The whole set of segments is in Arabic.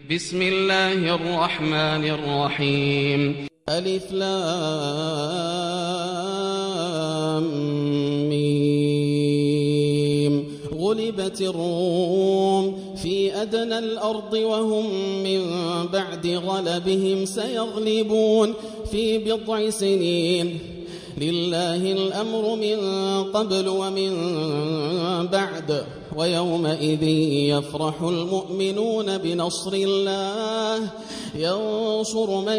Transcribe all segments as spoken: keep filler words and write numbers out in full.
بسم الله الرحمن الرحيم. ألف لام ميم. غلبت الروم في أدنى الأرض وهم من بعد غلبهم سيغلبون في بضع سنين. لله الأمر من قبل ومن بعد ويومئذ يفرح المؤمنون بنصر الله ينصر من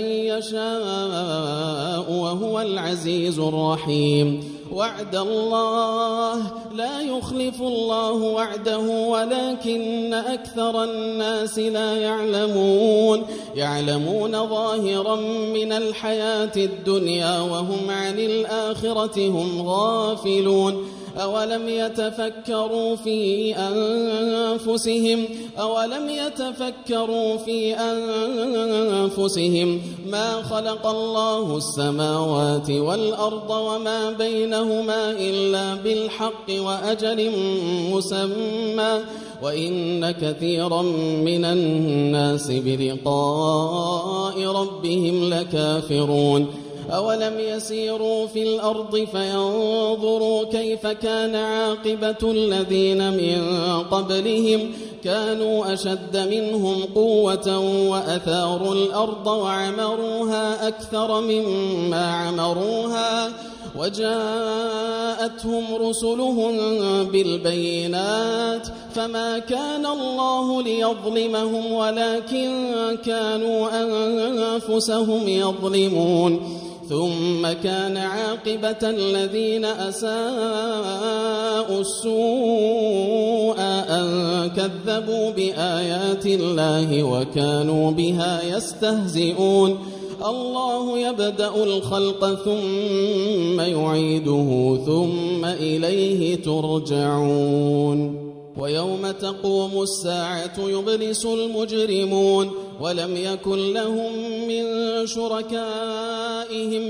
يشاء وهو العزيز الرحيم. وعد الله لا يخلف الله وعده ولكن أكثر الناس لا يعلمون يعلمون ظاهرا من الحياة الدنيا وهم عن الآخرة هم غافلون. أولم يتفكروا في أنفسهم أولم يتفكروا في أنفسهم ما خلق الله السماوات والأرض وما بينهما إلا بالحق وأجل مسمى وإن كثيرا من الناس بلقاء ربهم لكافرون. أولم يسيروا في الأرض فينظروا كيف كان عاقبة الذين من قبلهم كانوا أشد منهم قوة وأثاروا الأرض وعمروها أكثر مما عمروها وجاءتهم رسلهم بالبينات فما كان الله ليظلمهم ولكن كانوا أنفسهم يظلمون. ثم كان عاقبة الذين أساءوا السوء أن كذبوا بآيات الله وكانوا بها يستهزئون. الله يبدأ الخلق ثم يعيده ثم إليه ترجعون. ويوم تقوم الساعة يبلس المجرمون ولم يكن لهم من شركائهم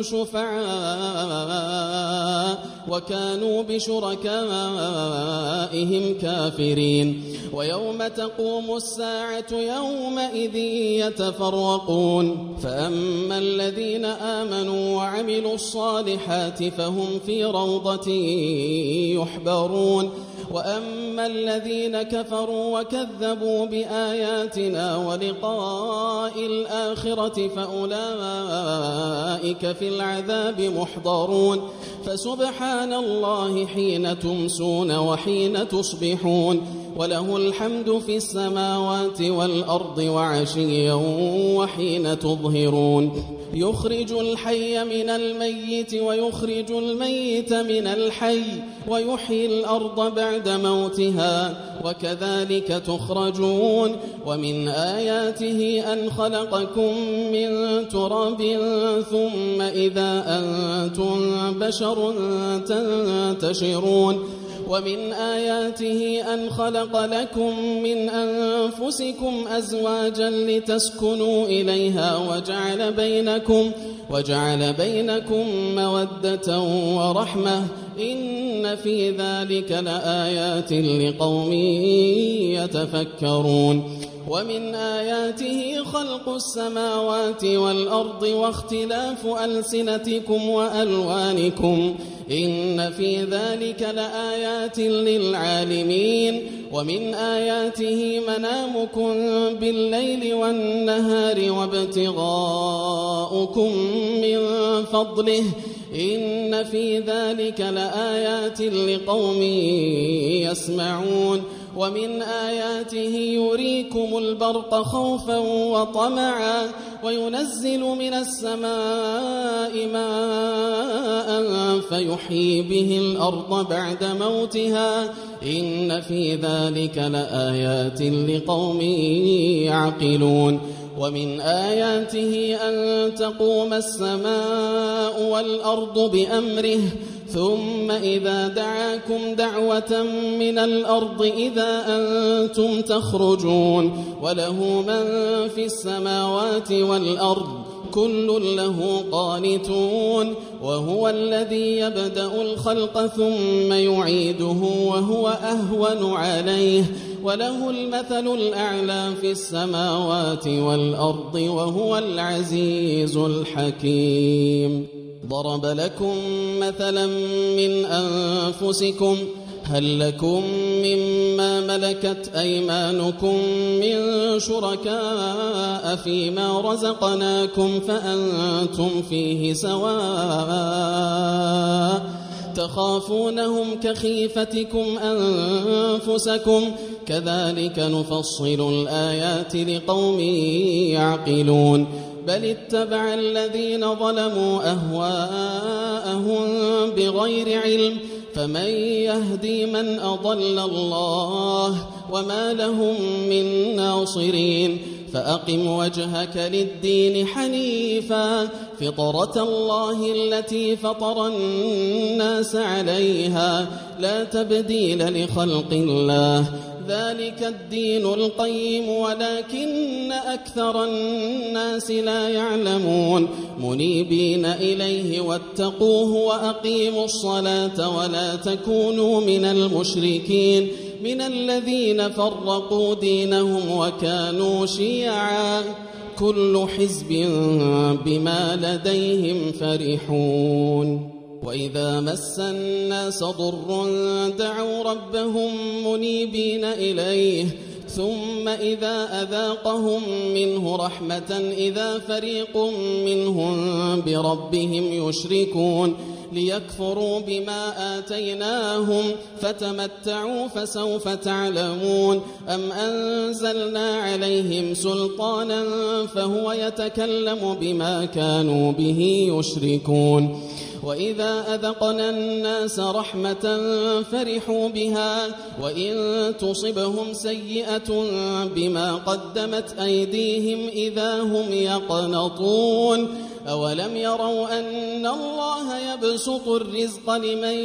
شفعاء وكانوا بشركائهم كافرين. ويوم تقوم الساعة يومئذ يتفرقون فأما الذين آمنوا وعملوا الصالحات فهم في روضة يحبرون وأما الذين كفروا وكذبوا بآياتنا ولقاء الآخرة فأولئك في العذاب محضرون. فسبحان الله حين تمسون وحين تصبحون وله الحمد في السماوات والأرض وعشيا وحين تظهرون. يخرج الحي من الميت ويخرج الميت من الحي ويحيي الأرض بعد موتها وكذلك تخرجون. ومن آياته أن خلقكم من تراب ثم إذا أنتم بشر تنتشرون. ومن آياته أن خلق لكم من أنفسكم أزواجا لتسكنوا إليها وجعل بينكم وجعل بينكم مودة ورحمة إن في ذلك لآيات لقوم يتفكرون. ومن آياته خلق السماوات والأرض واختلاف ألسنتكم وألوانكم إن في ذلك لآيات للعالمين. ومن آياته منامكم بالليل والنهار وابتغاؤكم من فضله إن في ذلك لآيات لقوم يسمعون. ومن آياته يريكم البرق خوفا وطمعا وينزل من السماء ماء فيحيي به الأرض بعد موتها إن في ذلك لآيات لقوم يعقلون. ومن آياته أن تقوم السماء والأرض بأمره ثم إذا دعاكم دعوة من الأرض إذا أنتم تخرجون. وله من في السماوات والأرض كل له قانتون. وهو الذي يبدأ الخلق ثم يعيده وهو أهون عليه وله المثل الأعلى في السماوات والأرض وهو العزيز الحكيم. ضرب لكم مثلا من أنفسكم هل لكم مما ملكت أيمانكم من شركاء فيما رزقناكم فأنتم فيه سواء تخافونهم كخيفتكم أنفسكم كذلك نفصل الآيات لقوم يعقلون. بل اتبع الذين ظلموا أهواءهم بغير علم فمن يهدي من أضل الله وما لهم من ناصرين. فأقم وجهك للدين حنيفا فطرة الله التي فطر الناس عليها لا تبديل لخلق الله ذلك الدين القيم ولكن أكثر الناس لا يعلمون. منيبين إليه واتقوه وأقيموا الصلاة ولا تكونوا من المشركين من الذين فرقوا دينهم وكانوا شيعا كل حزب بما لديهم فرحون. وإذا مس الناس ضر دعوا ربهم منيبين إليه ثم إذا أذاقهم منه رحمة إذا فريق منهم بربهم يشركون ليكفروا بما آتيناهم فتمتعوا فسوف تعلمون. أم أنزلنا عليهم سلطانا فهو يتكلم بما كانوا به يشركون. وإذا أذقنا الناس رحمة فرحوا بها وإن تصبهم سيئة بما قدمت أيديهم إذا هم يقنطون. أولم يروا أن الله يبسط الرزق لمن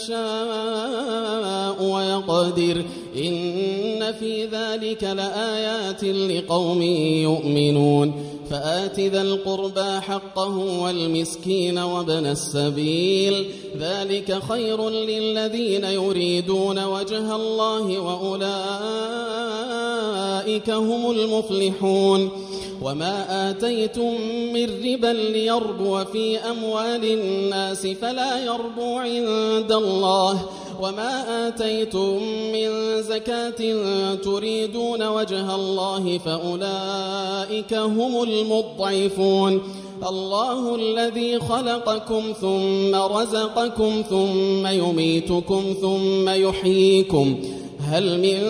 يشاء ويقدر إن في ذلك لآيات لقوم يؤمنون. فآت ذا القربى حقه والمسكين وابن السبيل ذلك خير للذين يريدون وجه الله وأولئك هم المفلحون. وما آتيتم من ربا ليربو في أموال الناس فلا يربو عند الله وما آتيتم من زكاة تريدون وجه الله فأولئك هم المضعفون. الله الذي خلقكم ثم رزقكم ثم يميتكم ثم يحييكم هل من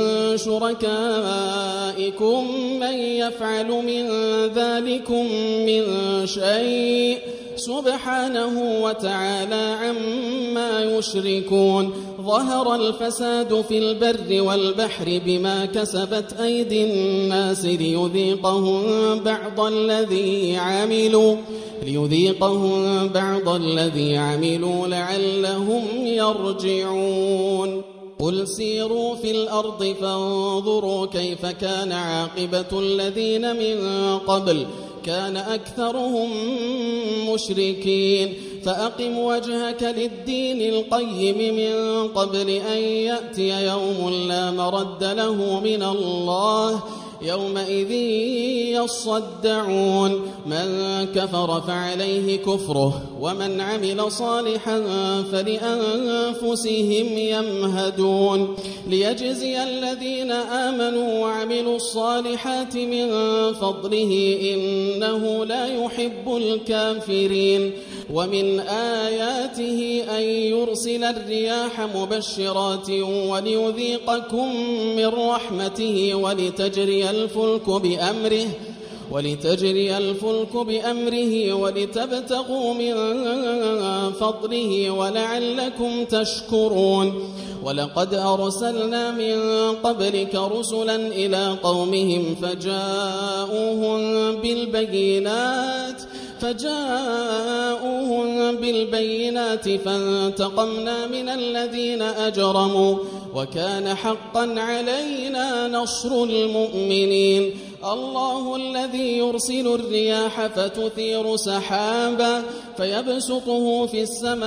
شركائكم من يفعل من ذلكم من شيء سبحانه وتعالى عما يشركون. ظهر الفساد في البر والبحر بما كسبت أيدي الناس ليذيقهم بعض الذي عملوا ليذيقهم بعض الذي عملوا لعلهم يرجعون. قل سيروا في الأرض فانظروا كيف كان عاقبة الذين من قبل كان أكثرهم مشركين. فأقم وجهك للدين القيم من قبل أن يأتي يوم لا مرد له من الله يومئذ يصدعون. من كفر فعليه كفره ومن عمل صالحا فلأنفسهم يمهدون. ليجزي الذين آمنوا وعملوا الصالحات من فضله إنه لا يحب الكافرين. ومن آياته أن يرسل الرياح مبشرات وليذيقكم من رحمته ولتجري الفلك بأمره ولتجري الفلك بأمره ولتبتغوا من فضله ولعلكم تشكرون. ولقد أرسلنا من قبلك رسلا إلى قومهم فجاءوهم بالبينات فجاءوهم بالبينات فانتقمنا من الذين أجرموا وكان حقا علينا نصر المؤمنين. الله الذي يرسل الرياح فتثير سحابا فيبسطه في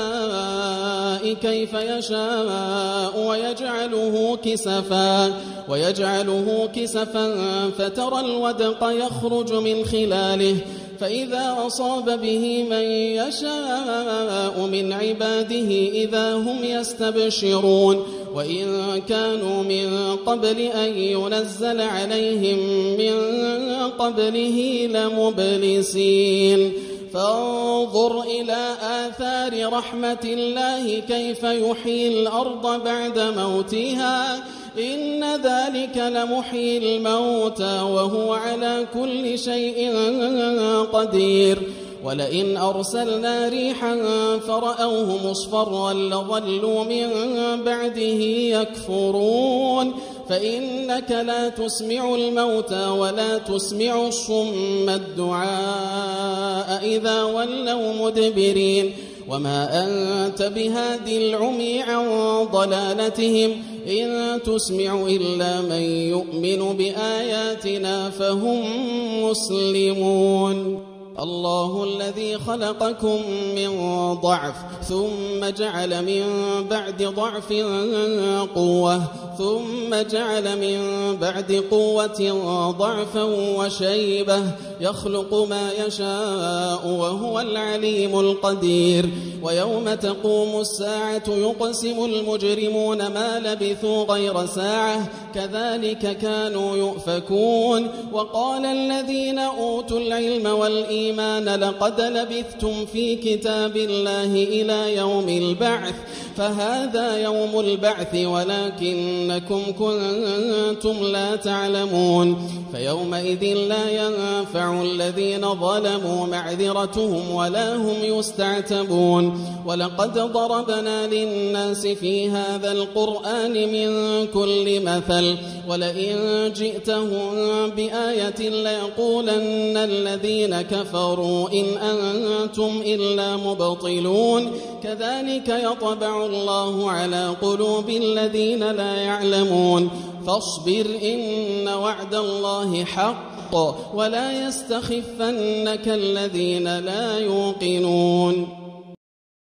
السماء كيف يشاء ويجعله كسفا ويجعله كسفا فترى الودق يخرج من خلاله فإذا أصاب به من يشاء من عباده إذا هم يستبشرون. وإن كانوا من قبل أن ينزل عليهم من قبله لمبلسين. فانظر إلى آثار رحمة الله كيف يحيي الأرض بعد موتها إن ذلك لمحيي الموتى وهو على كل شيء قدير. ولئن أرسلنا ريحا فرأوه مصفرا لظلوا من بعده يكفرون. فإنك لا تسمع الموتى ولا تسمع الصم الدعاء إذا ولوا مدبرين. وما أنت بهاد العمي عن ضلالتهم إن تسمع إلا من يؤمن بآياتنا فهم مسلمون. الله الذي خلقكم من ضعف ثم جعل من بعد ضعف قوة ثم جعل من بعد قوة ضعفا وشيبة يخلق ما يشاء وهو العليم القدير. ويوم تقوم الساعة يقسم المجرمون ما لبثوا غير ساعة كذلك كانوا يؤفكون. وقال الذين أوتوا العلم والإيمان لقد لبثتم في كتاب الله إلى يوم البعث فهذا يوم البعث ولكنكم كنتم لا تعلمون. فيومئذ لا ينفع الذين ظلموا معذرتهم ولا هم يستعتبون. ولقد ضربنا للناس في هذا القرآن من كل مثل ولئن جئتهم بآية ليقولن الذين كفروا إن أنتم إلا مبطلون. كذلك يطبع الله على قلوب الذين لا يعلمون. فاصبر إن وعد الله حق ولا يستخفنك الذين لا يوقنون.